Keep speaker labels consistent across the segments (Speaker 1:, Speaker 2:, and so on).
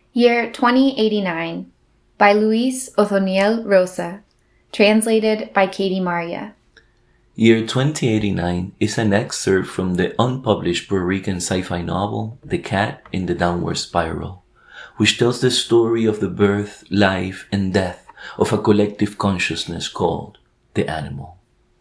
Speaker 1: Year 2089 by Luis Othoniel Rosa, translated by Katie Maria.
Speaker 2: Year 2089 is an excerpt from the unpublished Puerto Rican sci-fi novel The Cat in the Downward Spiral, which tells the story of the birth, life, and death of a collective consciousness called the animal.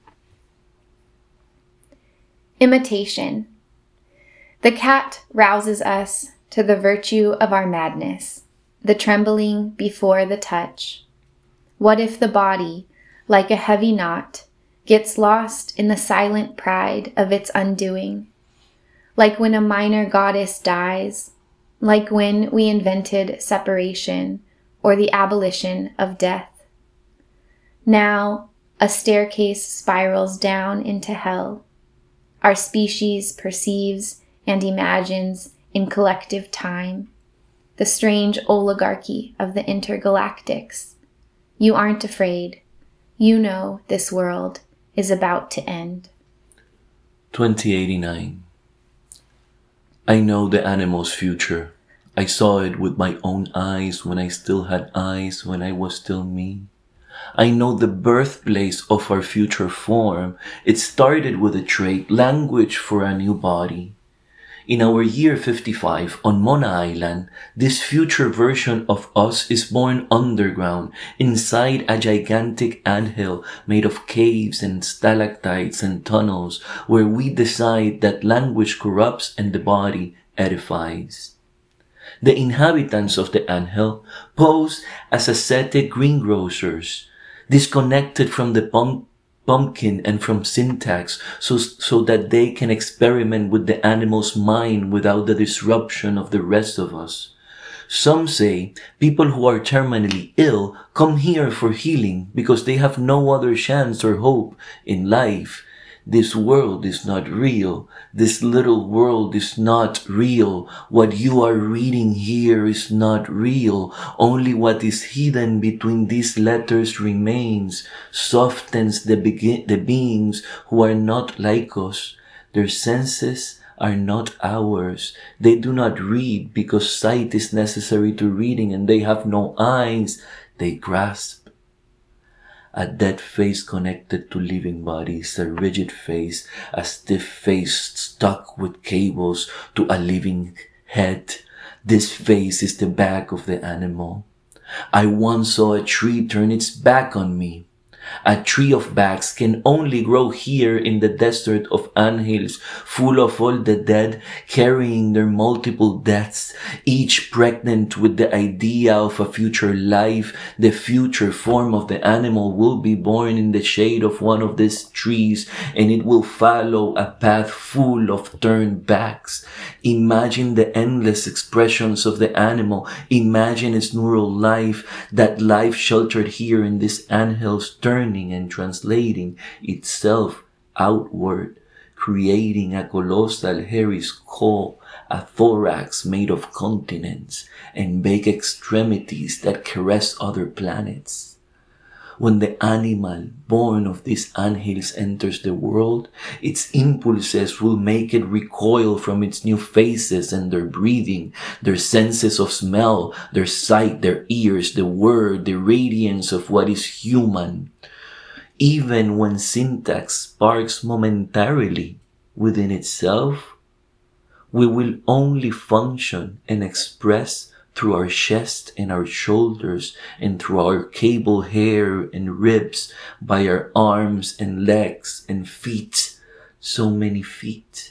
Speaker 1: Imitation. The cat rouses us to the virtue of our madness, the trembling before the touch. What if the body, like a heavy knot, gets lost in the silent pride of its undoing? Like when a minor goddess dies, like when we invented separation or the abolition of death. Now, a staircase spirals down into hell. Our species perceives and imagines in collective time the strange oligarchy of the intergalactics. You aren't afraid. You know this world is about to end.
Speaker 2: 2089. I know the animal's future. I saw it with my own eyes when I still had eyes, when I was still me. I know the birthplace of our future form. It started with a trait, language for a new body. In our year 55 on Mona Island, this future version of us is born underground, inside a gigantic anthill made of caves and stalactites and tunnels, where we decide that language corrupts and the body edifies. The inhabitants of the anthill pose as ascetic greengrocers, disconnected from the pumpkin and from syntax so that they can experiment with the animal's mind without the disruption of the rest of us. Some say people who are terminally ill come here for healing because they have no other chance or hope in life. This world is not real. This little world is not real. What you are reading here is not real. Only what is hidden between these letters remains, softens the beings who are not like us. Their senses are not ours. They do not read because sight is necessary to reading, and they have no eyes. They grasp. A dead face connected to living bodies, a rigid face, a stiff face stuck with cables to a living head. This face is the back of the animal. I once saw a tree turn its back on me. A tree of backs can only grow here in the desert of anthills, full of all the dead, carrying their multiple deaths, each pregnant with the idea of a future life. The future form of the animal will be born in the shade of one of these trees, and it will follow a path full of turned backs. Imagine the endless expressions of the animal. Imagine its neural life, that life sheltered here in these anthills, turning and translating itself outward, creating a colossal hairy skull, a thorax made of continents, and vague extremities that caress other planets. When the animal born of these anthills enters the world, its impulses will make it recoil from its new faces and their breathing, their senses of smell, their sight, their ears, the word, the radiance of what is human. Even when syntax sparks momentarily within itself, we will only function and express through our chest and our shoulders and through our cable hair and ribs, by our arms and legs and feet. So many feet.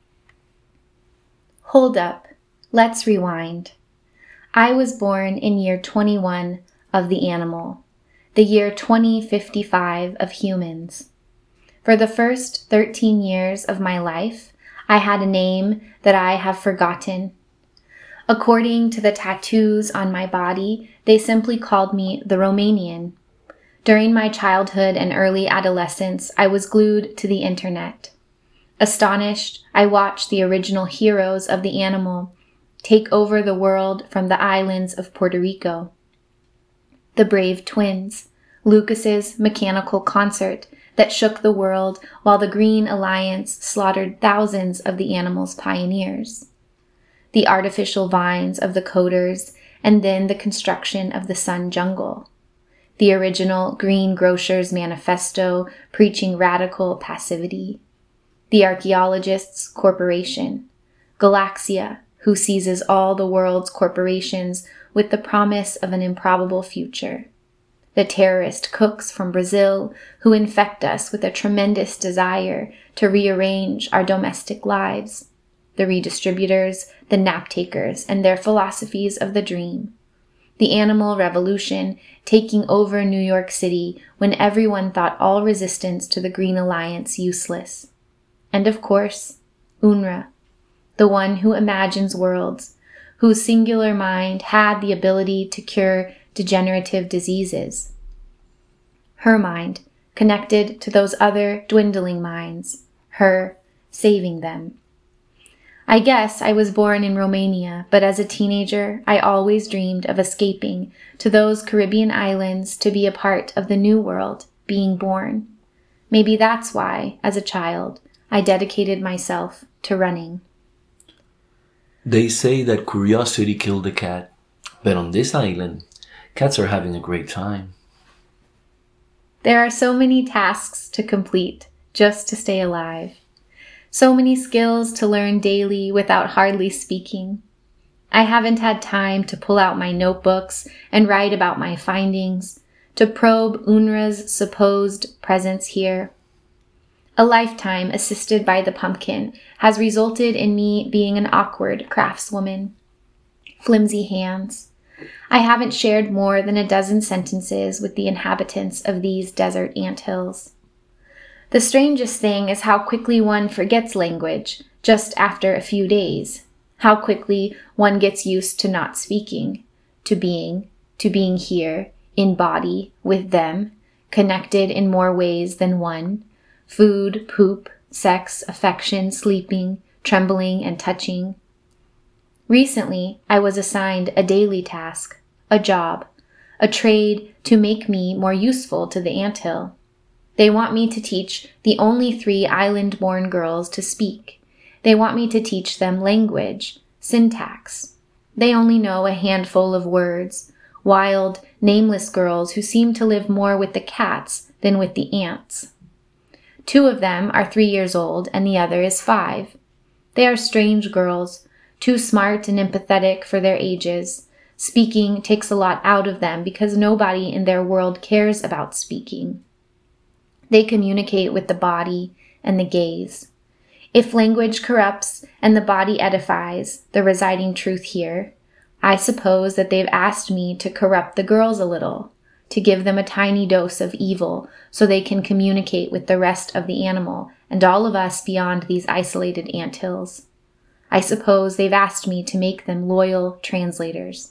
Speaker 1: Hold up. Let's rewind. I was born in year 21 of the animal, the year 2055 of humans. For the first 13 years of my life, I had a name that I have forgotten. According to the tattoos on my body, they simply called me the Romanian. During my childhood and early adolescence, I was glued to the internet. Astonished, I watched the original heroes of the animal take over the world from the islands of Puerto Rico. The Brave Twins, Lucas's mechanical concert that shook the world while the Green Alliance slaughtered thousands of the animal's pioneers. The artificial vines of the coders and then the construction of the Sun Jungle. The original Green Grocer's Manifesto preaching radical passivity. The Archaeologists' Corporation. Galaxia, who seizes all the world's corporations with the promise of an improbable future. The terrorist cooks from Brazil who infect us with a tremendous desire to rearrange our domestic lives. The redistributors, the nap takers, and their philosophies of the dream. The animal revolution taking over New York City when everyone thought all resistance to the Green Alliance useless. And of course, Unra, the one who imagines worlds, whose singular mind had the ability to cure degenerative diseases. Her mind, connected to those other dwindling minds, her saving them. I guess I was born in Romania, but as a teenager, I always dreamed of escaping to those Caribbean islands to be a part of the new world, being born. Maybe that's why, as a child, I dedicated myself to running.
Speaker 2: They say that curiosity killed the cat, but on this island, cats are having a great time.
Speaker 1: There are so many tasks to complete just to stay alive. So many skills to learn daily without hardly speaking. I haven't had time to pull out my notebooks and write about my findings, to probe UNRWA's supposed presence here. A lifetime assisted by the pumpkin has resulted in me being an awkward craftswoman. Flimsy hands. I haven't shared more than a dozen sentences with the inhabitants of these desert anthills. The strangest thing is how quickly one forgets language just after a few days, how quickly one gets used to not speaking, to being here, in body, with them, connected in more ways than one, food, poop, sex, affection, sleeping, trembling, and touching. Recently, I was assigned a daily task, a job, a trade to make me more useful to the anthill. They want me to teach the only 3 island-born girls to speak. They want me to teach them language, syntax. They only know a handful of words, wild, nameless girls who seem to live more with the cats than with the ants. 2 of them are 3 years old and the other is 5. They are strange girls, too smart and empathetic for their ages. Speaking takes a lot out of them because nobody in their world cares about speaking. They communicate with the body and the gaze. If language corrupts and the body edifies, the residing truth here, I suppose that they've asked me to corrupt the girls a little, to give them a tiny dose of evil so they can communicate with the rest of the animal and all of us beyond these isolated anthills. I suppose they've asked me to make them loyal translators.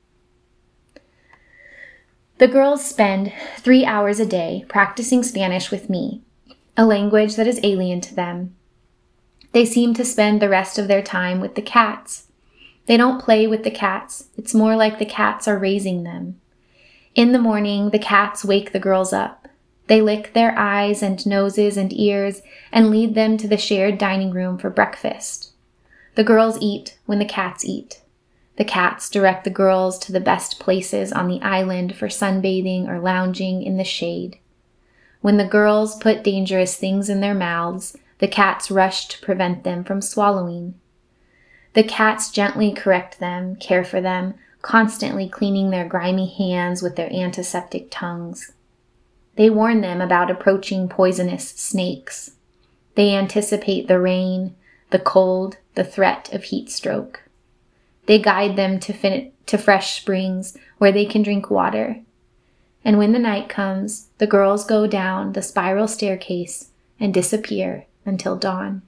Speaker 1: The girls spend 3 hours a day practicing Spanish with me, a language that is alien to them. They seem to spend the rest of their time with the cats. They don't play with the cats. It's more like the cats are raising them. In the morning, the cats wake the girls up. They lick their eyes and noses and ears and lead them to the shared dining room for breakfast. The girls eat when the cats eat. The cats direct the girls to the best places on the island for sunbathing or lounging in the shade. When the girls put dangerous things in their mouths, the cats rush to prevent them from swallowing. The cats gently correct them, care for them, constantly cleaning their grimy hands with their antiseptic tongues. They warn them about approaching poisonous snakes. They anticipate the rain, the cold, the threat of heat stroke. They guide them to fresh springs where they can drink water. And when the night comes, the girls go down the spiral staircase and disappear until dawn.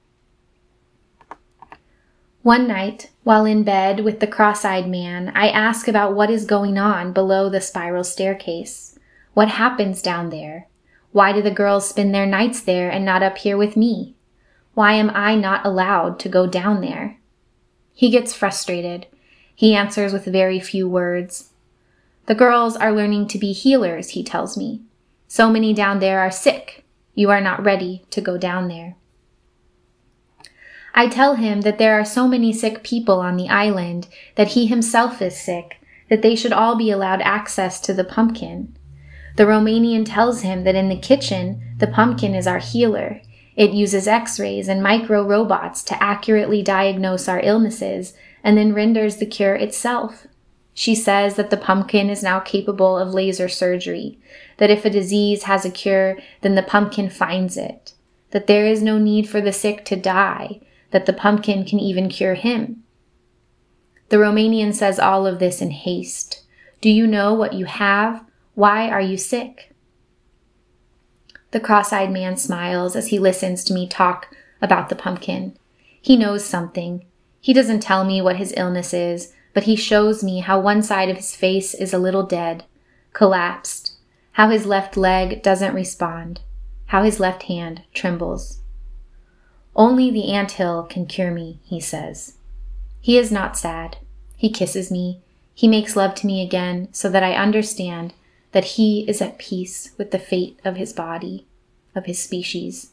Speaker 1: One night, while in bed with the cross-eyed man, I ask about what is going on below the spiral staircase. What happens down there? Why do the girls spend their nights there and not up here with me? Why am I not allowed to go down there? He gets frustrated. He answers with very few words. The girls are learning to be healers, he tells me. So many down there are sick. You are not ready to go down there. I tell him that there are so many sick people on the island, that he himself is sick, that they should all be allowed access to the pumpkin. The Romanian tells him that in the kitchen, the pumpkin is our healer. It uses x-rays and micro-robots to accurately diagnose our illnesses and then renders the cure itself. She says that the pumpkin is now capable of laser surgery, that if a disease has a cure, then the pumpkin finds it, that there is no need for the sick to die, that the pumpkin can even cure him. The Romanian says all of this in haste. Do you know what you have? Why are you sick? The cross-eyed man smiles as he listens to me talk about the pumpkin. He knows something. He doesn't tell me what his illness is, but he shows me how one side of his face is a little dead, collapsed, how his left leg doesn't respond, how his left hand trembles. Only the anthill can cure me, he says. He is not sad. He kisses me. He makes love to me again so that I understand that he is at peace with the fate of his body, of his species.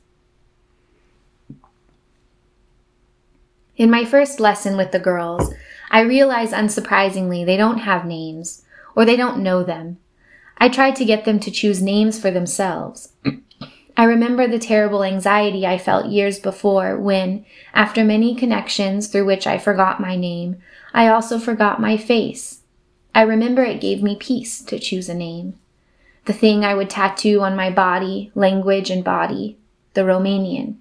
Speaker 1: In my first lesson with the girls, I realize unsurprisingly they don't have names, or they don't know them. I tried to get them to choose names for themselves. I remember the terrible anxiety I felt years before when, after many connections through which I forgot my name, I also forgot my face. I remember it gave me peace to choose a name. The thing I would tattoo on my body, language, and body, the Romanian.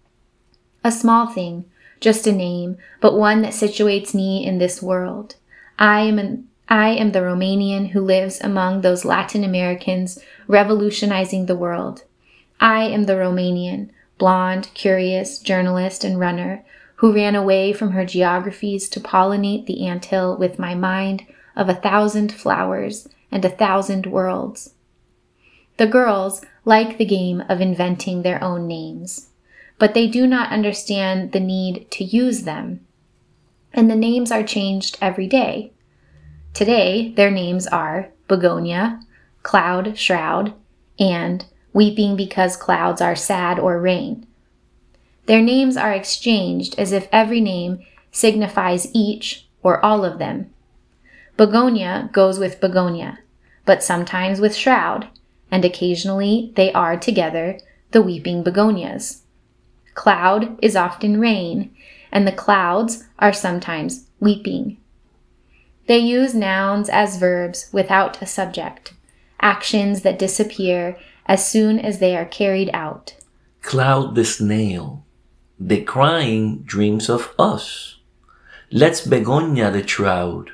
Speaker 1: A small thing, just a name, but one that situates me in this world. I am the Romanian who lives among those Latin Americans revolutionizing the world. I am the Romanian, blonde, curious, journalist, and runner, who ran away from her geographies to pollinate the anthill with my mind of 1,000 flowers and 1,000 worlds. The girls like the game of inventing their own names, but they do not understand the need to use them. And the names are changed every day. Today, their names are Begonia, Cloud Shroud, and Weeping Because Clouds Are Sad or Rain. Their names are exchanged as if every name signifies each or all of them. Begonia goes with Begonia, but sometimes with Shroud, and occasionally they are together the Weeping Begonias. Cloud is often rain, and the clouds are sometimes weeping. They use nouns as verbs without a subject, actions that disappear as soon as they are carried out.
Speaker 2: Cloud the snail, the crying dreams of us. Let's Begonia the shroud.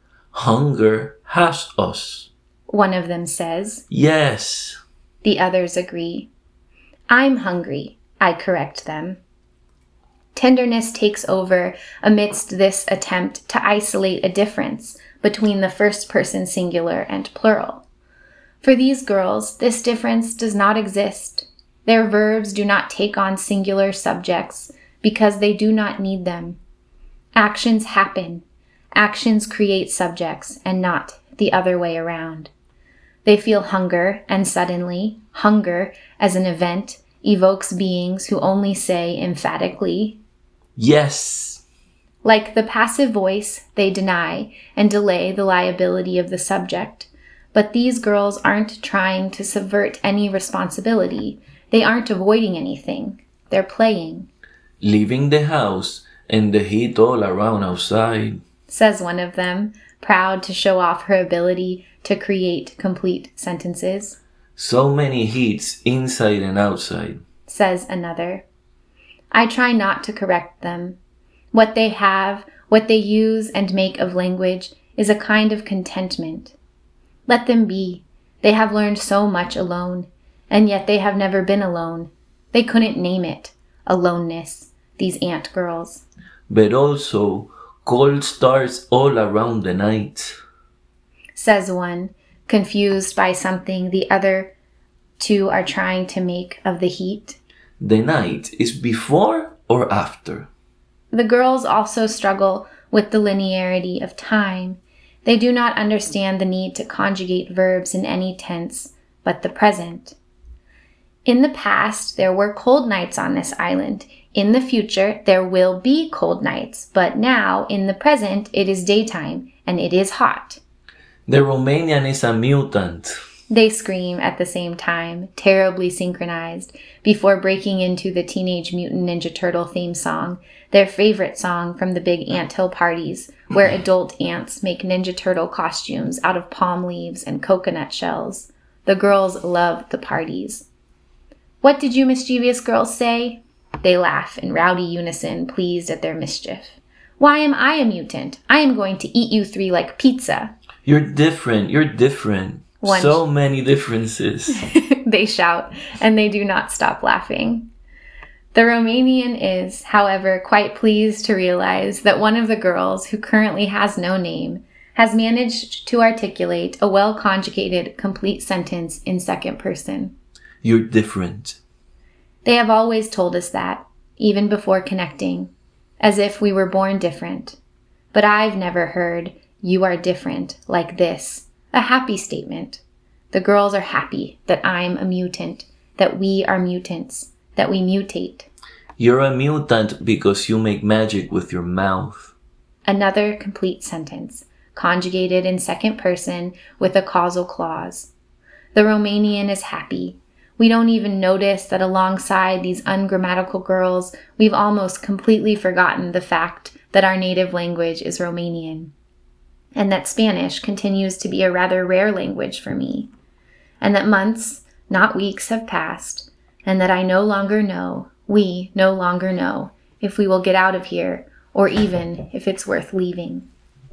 Speaker 2: Hunger has us.
Speaker 1: One of them says.
Speaker 2: Yes.
Speaker 1: The others agree. I'm hungry, I correct them. Tenderness takes over amidst this attempt to isolate a difference between the first person singular and plural. For these girls, this difference does not exist. Their verbs do not take on singular subjects because they do not need them. Actions happen. Actions create subjects and not the other way around. They feel hunger, and suddenly, hunger as an event evokes beings who only say emphatically,
Speaker 2: yes.
Speaker 1: Like the passive voice, they deny and delay the liability of the subject. But these girls aren't trying to subvert any responsibility. They aren't avoiding anything. They're playing.
Speaker 2: Leaving the house and the heat all around outside,
Speaker 1: says one of them, proud to show off her ability to create complete sentences.
Speaker 2: So many heats inside and outside,
Speaker 1: says another. I try not to correct them. What they have, what they use and make of language is a kind of contentment. Let them be. They have learned so much alone, and yet they have never been alone. They couldn't name it, aloneness, these ant girls.
Speaker 2: But also cold stars all around the night,
Speaker 1: says one, confused by something the other two are trying to make of the heat.
Speaker 2: The night is before or after?
Speaker 1: The girls also struggle with the linearity of time. They do not understand the need to conjugate verbs in any tense but the present. In the past, there were cold nights on this island, In the future, there will be cold nights, but now, in the present, it is daytime, and it is hot.
Speaker 2: The Romanian is a mutant.
Speaker 1: They scream at the same time, terribly synchronized, before breaking into the Teenage Mutant Ninja Turtle theme song, their favorite song from the big anthill parties, where adult ants make Ninja Turtle costumes out of palm leaves and coconut shells. The girls love the parties. "What did you mischievous girls say?" They laugh in rowdy unison, pleased at their mischief. "Why am I a mutant? I am going to eat you three like pizza."
Speaker 2: You're different. So many differences.
Speaker 1: They shout, and they do not stop laughing. The Romanian is, however, quite pleased to realize that one of the girls, who currently has no name, has managed to articulate a well-conjugated, complete sentence in second person.
Speaker 2: You're different.
Speaker 1: They have always told us that, even before connecting, as if we were born different. But I've never heard, "You are different," like this, a happy statement. The girls are happy that I'm a mutant, that we are mutants, that we mutate.
Speaker 2: You're a mutant because you make magic with your mouth.
Speaker 1: Another complete sentence, conjugated in second person with a causal clause. The Romanian is happy. We don't even notice that alongside these ungrammatical girls, we've almost completely forgotten the fact that our native language is Romanian, and that Spanish continues to be a rather rare language for me, and that months, not weeks, have passed, and that I no longer know, we no longer know, if we will get out of here, or even if it's worth leaving.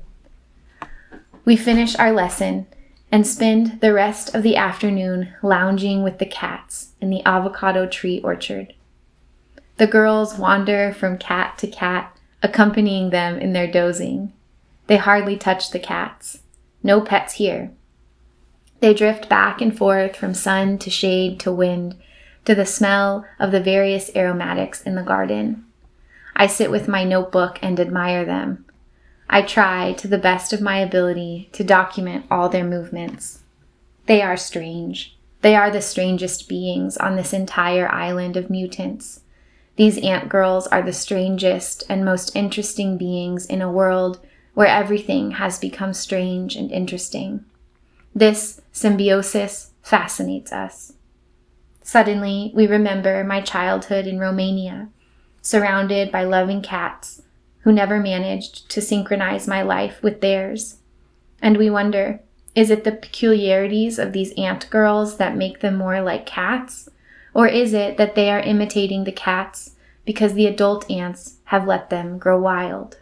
Speaker 1: We finish our lesson and spend the rest of the afternoon lounging with the cats in the avocado tree orchard. The girls wander from cat to cat, accompanying them in their dozing. They hardly touch the cats. No pets here. They drift back and forth from sun to shade to wind, to the smell of the various aromatics in the garden. I sit with my notebook and admire them. I try, to the best of my ability, to document all their movements. They are strange. They are the strangest beings on this entire island of mutants. These ant girls are the strangest and most interesting beings in a world where everything has become strange and interesting. This symbiosis fascinates us. Suddenly, we remember my childhood in Romania, surrounded by loving cats who never managed to synchronize my life with theirs. And we wonder, is it the peculiarities of these ant girls that make them more like cats? Or is it that they are imitating the cats because the adult ants have let them grow wild?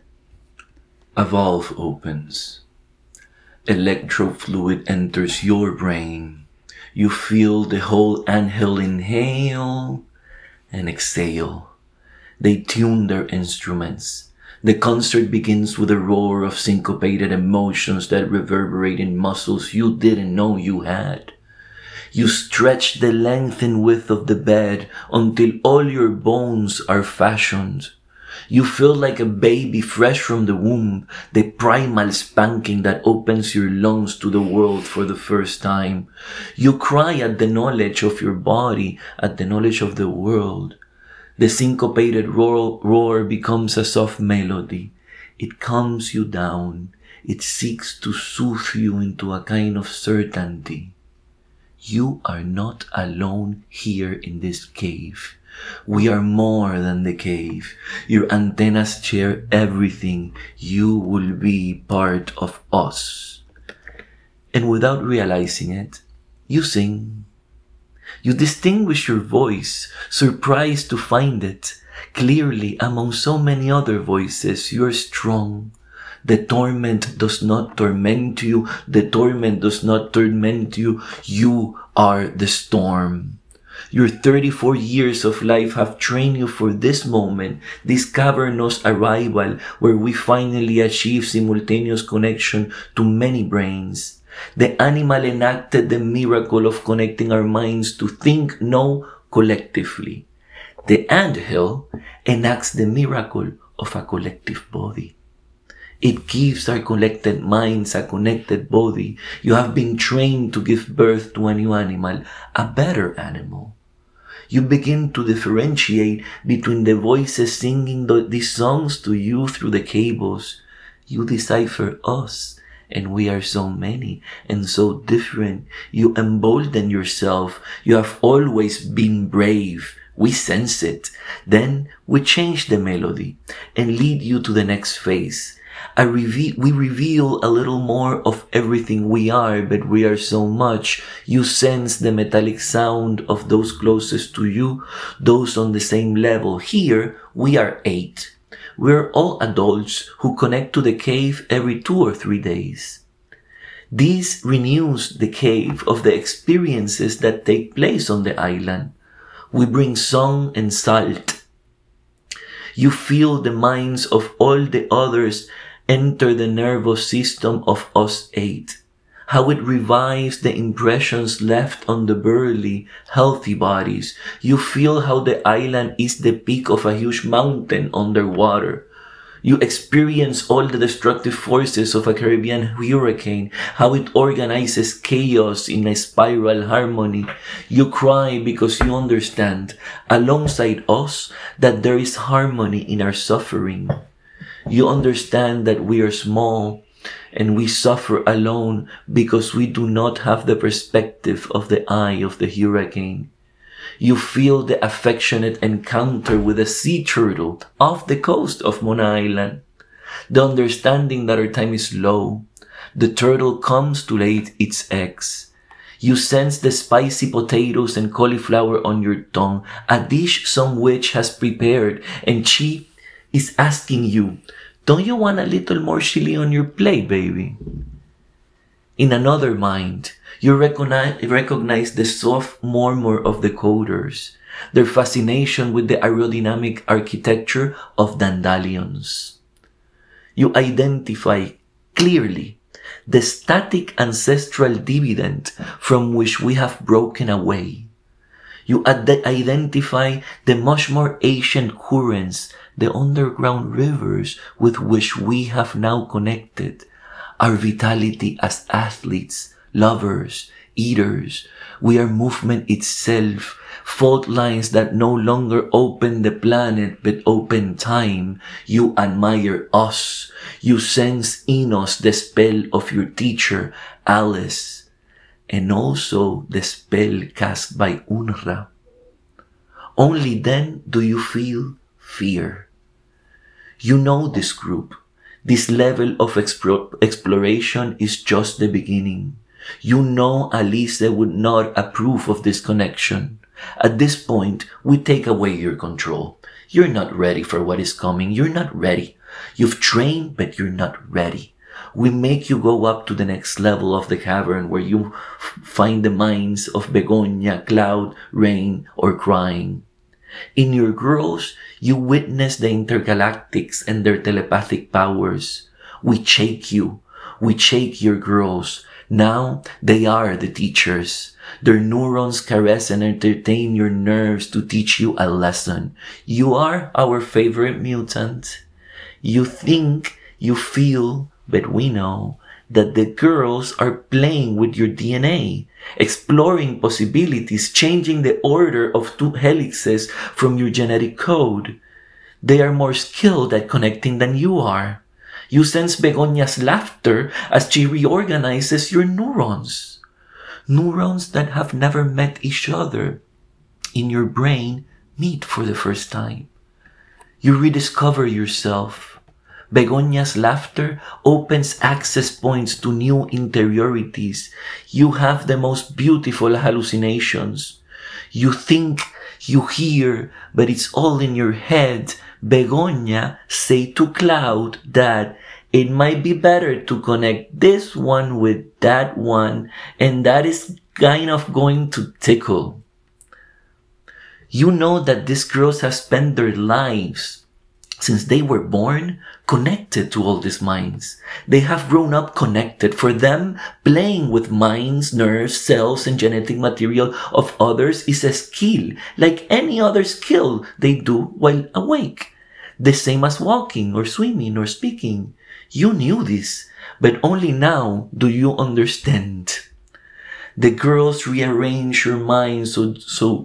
Speaker 2: A valve opens. Electrofluid enters your brain. You feel the whole anthill inhale and exhale. They tune their instruments. The concert begins with a roar of syncopated emotions that reverberate in muscles you didn't know you had. You stretch the length and width of the bed until all your bones are fashioned. You feel like a baby fresh from the womb, the primal spanking that opens your lungs to the world for the first time. You cry at the knowledge of your body, at the knowledge of the world. The syncopated roar becomes a soft melody. It calms you down. It seeks to soothe you into a kind of certainty. You are not alone here in this cave. We are more than the cave. Your antennas share everything. You will be part of us. And without realizing it, you sing. You distinguish your voice, surprised to find it. Clearly, among so many other voices, you are strong. The torment does not torment you. The torment does not torment you. You are the storm. Your 34 years of life have trained you for this moment, this cavernous arrival where we finally achieve simultaneous connection to many brains. The animal enacted the miracle of connecting our minds to think, know collectively. The anthill enacts the miracle of a collective body. It gives our collected minds a connected body. You have been trained to give birth to a new animal, a better animal. You begin to differentiate between the voices singing these songs to you through the cables. You decipher us, and we are so many and so different. You embolden yourself. You have always been brave. We sense it. Then we change the melody and lead you to the next phase. We reveal a little more of everything we are, but we are so much. You sense the metallic sound of those closest to you, those on the same level. Here, we are 8. We're all adults who connect to the cave every 2 or 3 days. This renews the cave of the experiences that take place on the island. We bring song and salt. You feel the minds of all the others enter the nervous system of us 8. How it revives the impressions left on the burly, healthy bodies. You feel how the island is the peak of a huge mountain underwater. You experience all the destructive forces of a Caribbean hurricane, how it organizes chaos in a spiral harmony. You cry because you understand, alongside us, that there is harmony in our suffering. You understand that we are small and we suffer alone because we do not have the perspective of the eye of the hurricane. You feel the affectionate encounter with a sea turtle off the coast of Mona Island. The understanding that our time is low. The turtle comes to lay its eggs. You sense the spicy potatoes and cauliflower on your tongue, a dish some witch has prepared, and she is asking you, "Don't you want a little more chili on your plate, baby?" In another mind, you recognize the soft murmur of the coders, their fascination with the aerodynamic architecture of dandelions. You identify clearly the static ancestral dividend from which we have broken away. You identify the much more ancient currents, the underground rivers with which we have now connected, our vitality as athletes, lovers, eaters. We are movement itself, fault lines that no longer open the planet but open time. You admire us. You sense in us the spell of your teacher, Alice, and also the spell cast by Unra. Only then do you feel fear. You know this group. This level of exploration is just the beginning. You know Alice would not approve of this connection. At this point, we take away your control. You're not ready for what is coming. You're not ready. You've trained, but you're not ready. We make you go up to the next level of the cavern where you find the minds of Begonia, Cloud, Rain, or Crying. In your girls, you witness the intergalactics and their telepathic powers. We shake you. We shake your girls. Now they are the teachers. Their neurons caress and entertain your nerves to teach you a lesson. You are our favorite mutant. You think, you feel, but we know that the girls are playing with your DNA, exploring possibilities, changing the order of 2 helixes from your genetic code. They are more skilled at connecting than you are. You sense Begonia's laughter as she reorganizes your neurons. Neurons that have never met each other in your brain meet for the first time. You rediscover yourself. Begonia's laughter opens access points to new interiorities. You have the most beautiful hallucinations. You think, you hear, but it's all in your head. Begonia say to Cloud that it might be better to connect this one with that one, and that is kind of going to tickle. You know that these girls have spent their lives since they were born, connected to all these minds. They have grown up connected. For them, playing with minds, nerves, cells, and genetic material of others is a skill, like any other skill they do while awake. The same as walking or swimming or speaking. You knew this, but only now do you understand. The girls rearrange your mind so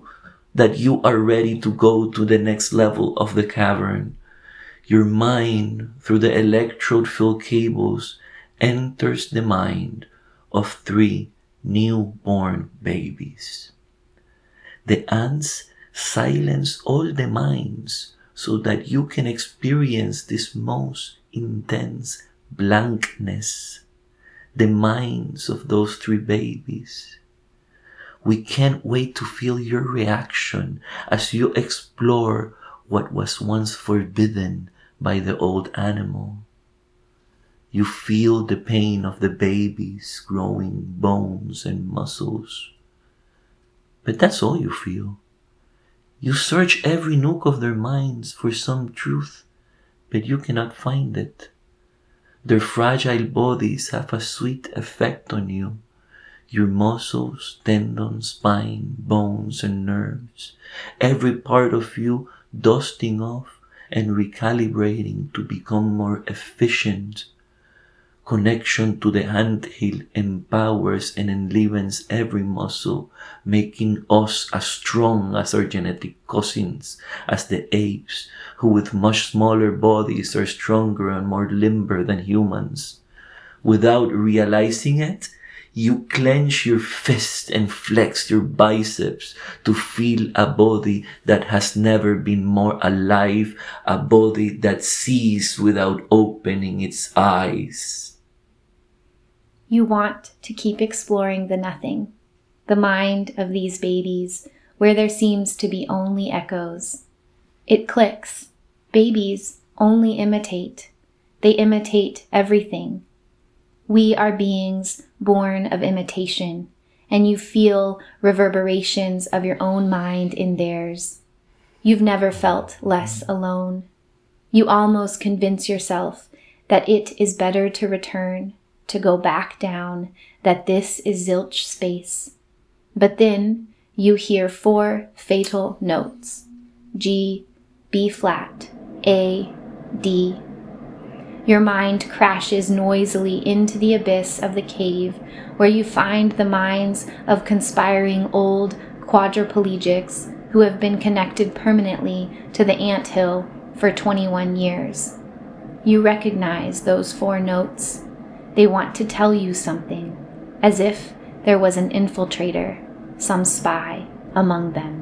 Speaker 2: that you are ready to go to the next level of the cavern. Your mind, through the electrode-filled cables, enters the mind of 3 newborn babies. The ants silence all the minds so that you can experience this most intense blankness, the minds of those 3 babies. We can't wait to feel your reaction as you explore what was once forbidden by the old animal. You feel the pain of the babies growing bones and muscles. But that's all you feel. You search every nook of their minds for some truth, but you cannot find it. Their fragile bodies have a sweet effect on you. Your muscles, tendons, spine, bones, and nerves, every part of you dusting off and recalibrating to become more efficient. Connection to the anthill empowers and enlivens every muscle, making us as strong as our genetic cousins, as the apes, who with much smaller bodies are stronger and more limber than humans. Without realizing it, you clench your fist and flex your biceps to feel a body that has never been more alive, a body that sees without opening its eyes.
Speaker 1: You want to keep exploring the nothing, the mind of these babies, where there seems to be only echoes. It clicks. Babies only imitate. They imitate everything. We are beings born of imitation, and you feel reverberations of your own mind in theirs. You've never felt less alone. You almost convince yourself that it is better to return, to go back down, that this is zilch space. But then you hear 4 fatal notes: G, B flat, A, D. Your mind crashes noisily into the abyss of the cave, where you find the minds of conspiring old quadriplegics who have been connected permanently to the anthill for 21 years. You recognize those 4 notes. They want to tell you something, as if there was an infiltrator, some spy among them.